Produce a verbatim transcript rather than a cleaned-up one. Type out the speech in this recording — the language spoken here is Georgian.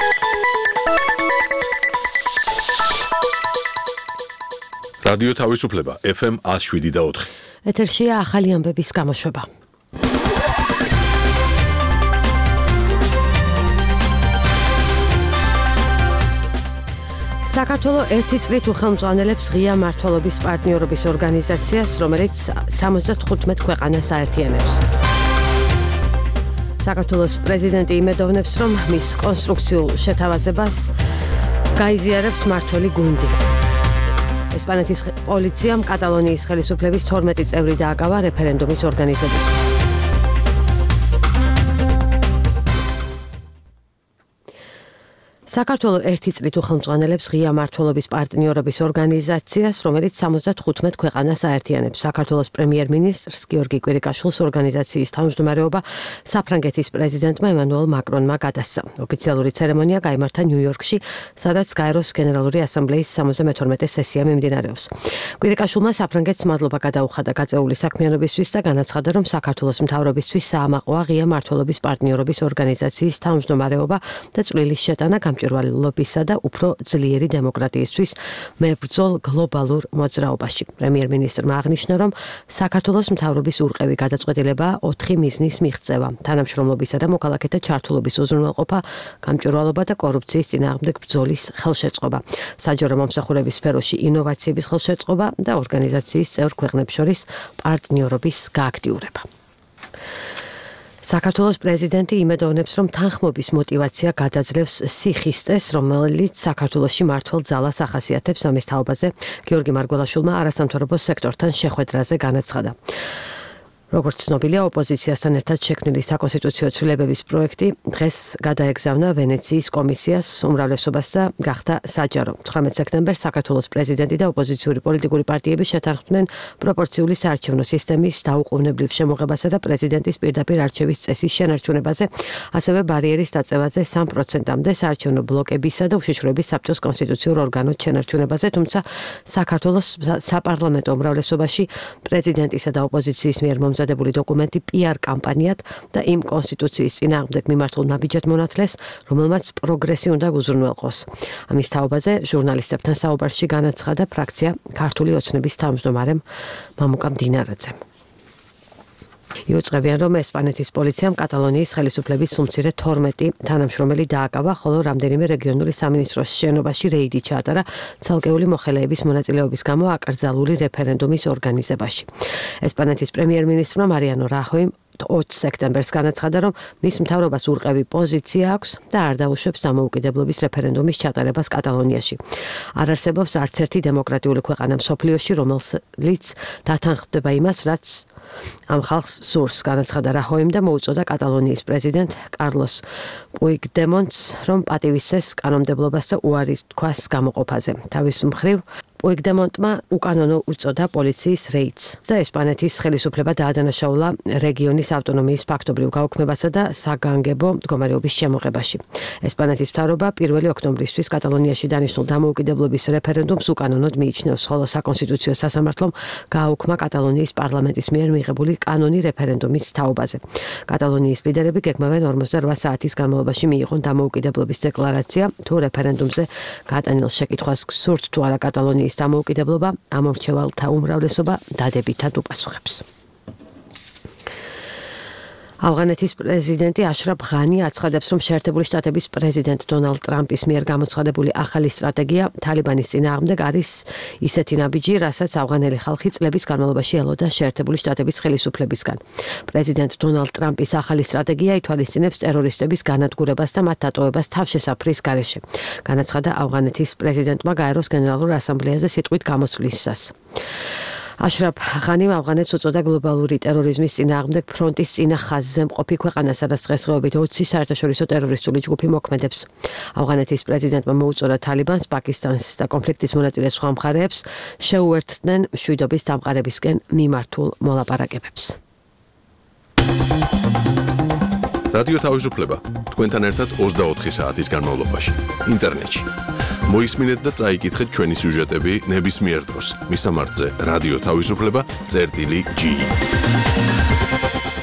რადიო თავისუფლება ეფ ემ one oh seven და four. ეთერშია ახალი ამბების გამოშვება. საქართველოს ერთი წლით უხელმძღვანელებს ღია მმართველობის პარტნიორობის ორგანიზაციას, რომელიც სამოცდათხუთმეტ ქვეყანას აერთიანებს. საქართველოს პრეზიდენტი იმედოვნებს, რომ მის კონსტრუქციულ შეთავაზებას გაიზიარებს მმართველი გუნდი. ესპანეთის პოლიციამ კატალონიის ხელისუფლების თორმეტი წევრი დააკავა რეფერენდუმის ორგანიზებისთვის. საქართველოს ერთი წლით უხელმძღვანელებს ღია მმართველობის პარტნიორობის ორგანიზაციას, რომელიც სამოცდათხუთმეტ ქვეყანას აერთიანებს. საქართველოს პრემიერ-მინისტრს გიორგი კვირიკაშვილს ორგანიზაციის თავმჯდომარეობა საფრანგეთის პრეზიდენტმა ემანუელ მაკრონმა გადასცა. ოფიციალური ცერემონია გაიმართა ნიუ-იორკში, სადაც გაეროს გენერალური ასამბლეის სამოცდამეთორმეტე სესია მიმდინარეობს. კვირიკაშვილმა საფრანგეთს მადლობა გადაუხადა გაწეული საქმიანობისთვის და განაცხადა, რომ საქართველოს მთავრობისთვის საამაყოა ღია მმართველობის პარტნიორობის ორგანიზაციის თავმჯდომარეობა და წვლილის შეტანა გამჭვირვალობისა და უფრო ძლიერი დემოკრატიისთვის მებრძოლ გლობალურ მოძრაობაში. პრემიერ-მინისტრმა აღნიშნა, რომ საქართველოს მთავრობის ურყევი გადაწყვეტილებაა ოთხი მიზნის მიღწევა: თანამშრომლობისა და მოქალაქეთა ჩართულობის უზრუნველყოფა, გამჭვირვალობა და კორუფციის წინააღმდეგ ბრძოლის ხელშეწყობა, საჯარო მომსახურების სფეროში ინოვაციების ხელშეწყობა და ორგანიზაციის წევრ ქვეყნებს შორის პარტნიორობის გააქტიურება. საქართველოს პრეზიდენტი იმედოვნებს, რომ თანხმობის მოტივაცია გადაძლევს სიხისტეს, რომელიც საქართველოში მმართველ ძალას ახასიათებს. ამის თაობაზე გიორგი მარგველაშვილმა არასამთავრობო სექტორთან შეხვედრაზე განაცხადა. როგორც ცნობილია, ოპოზიციასთან ერთად შექმნილი საკონსტიტუციო ცვლილებების პროექტი დღეს გადაეგზავნა ვენეციის კომისიას უმრავლესობას და გახდა საჯარო. ცხრამეტ სექტემბერს საქართველოს პრეზიდენტი და ოპოზიციური პოლიტიკური პარტიები შეთანხმდნენ პროპორციული საარჩევნო სისტემის დაუყოვნებლივ შემოღებასა და პრეზიდენტის პირდაპირ არჩევის წესის შენარჩუნებაზე, ასევე ბარიერის დაწევაზე სამ პროცენტამდე საარჩევნო ბლოკებისა და უშიშროების საბჭოს კონსტიტუციურ ორგანოს შენარჩუნებაზე, თუმცა საქართველოს საპარლამენტო უმრავლესობაში პრეზიდენტისა და ოპოზიციის მიერ მომზადებული დოკუმენტი პი-არ კამპანიად და იმ კონსტიტუციის წინააღმდეგ მიმართულ ნაბიჯად მონათლეს, რომელმაც პროგრესი უნდა უზრუნველყოს. ამის თაობაზე ჟურნალისტებთან საუბარში განაცხადა ფრაქცია ქართული ოცნების თავმჯდომარემ მამუკა მდინარაძემ. იუწყებიან, რომ ესპანეთის პოლიციამ კატალონიის ხელისუფლების უმცირე თორმეტი თანამშრომელი დააკავა, ხოლო რამდენიმე რეგიონული სამინისტროს შენობაში რეიდი ჩაატარა ცალკეული მოხელეების მონაწილეობის გამო აკრძალული რეფერენდუმის ორგანიზებაში. ესპანეთის პრემიერ-მინისტრმა მარიანო რაჰოიმ ოცი სექტემბერს განაცხადა, რომ მის მთავრობას ურყევი პოზიცია აქვს და არ დაუშვებს დამოუკიდებლობის რეფერენდუმის ჩატარებას კატალონიაში. არ არსებობს არც ერთი დემოკრატიული ქვეყანა მსოფლიოში, რომელიც დათანხმდება იმას, რაც ამ ხალხს სურს, განაცხადა რაჰოიმ და მოუწოდა კატალონიის პრეზიდენტ კარლოს პუიგდემონტს, რომ პატივისცეს კანონმდებლობას და უარი თქვას გამოყოფაზე. თავის მხრივ პუიგდემონტმა უკანონო უწოდა პოლიციის რეიდს და ესპანეთის ხელისუფლება დაადანაშაულა რეგიონის ავტონომიის ფაქტობრივ გაუქმებასა და საგანგებო მდგომარეობის შემოღებაში. ესპანეთის მთავრობა პირველი ოქტომბრისთვის კატალონიაში დანიშნულ დამოუკიდებლობის რეფერენდუმს უკანონოდ მიიჩნევს, ხოლო საკონსტიტუციო სასამართლომ გააუქმა კატალონიის პარლამენტის მიერ მიღებული კანონი რეფერენდუმის თაობაზე. კატალონიის ლიდერები გეგმავენ ორმოცდაოთხ საათის განმავლობაში მიიღონ დამოუკიდებლობის დეკლარაცია, თუ რეფერენდუმზე გატანილ შეკითხვას გსურთ თუ არა კატალონიის დამოუკიდებლობა, ამორჩევალთა უმრავლესობა დადებითად უპასუხებს. ავღანეთის პრეზიდენტი აშრაფ ღანი აცხადებს, რომ შეერთებული შტატების პრეზიდენტ დონალდ ტრამპის მიერ გამოცხადებული ახალი სტრატეგია თალიბანის წინააღმდეგ არის ისეთი ნაბიჯი, რასაც ავღანელი ხალხი წლების განმავლობაში ელოდა შეერთებული შტატების ხელისუფლებისგან. პრეზიდენტ დონალდ ტრამპის ახალი სტრატეგია ითვალისწინებს ტერორისტების განადგურებას და მათ დატოვებას თავშესაფრის გარეშე. განაცხადა ავღანეთის პრეზიდენტმა გაეროს გენერალურ ასამბლეაზე სიტყვით გამოსვლისას. აშრაფ ღანიმ ავღანეთს უწოდა გლობალური ტერორიზმის წინააღმდეგ ფრონტის წინა ხაზზე მყოფი ქვეყანა, სადაც დღესდღეობით ოცი საერთაშორისო ტერორისტული ჯგუფი მოქმედებს. ავღანეთის პრეზიდენტმა მოუწოდა თალიბანს, პაკისტანს და კონფლიქტის მონაწილე სხვა მხარეებს შეუერთდნენ მშვიდობის დამყარებისკენ მიმართულ მოლაპარაკებებს. რადიო თავისუფლება თქვენთან ერთად ოცდაოთხი საათის განმავლობაში ინტერნეტში. მოისმინეთ და წაიკითხეთ ჩვენი სიუჟეტები ნებისმიერ დროს. მისამართზე რადიო თავისუფლება წერტილი ჯი.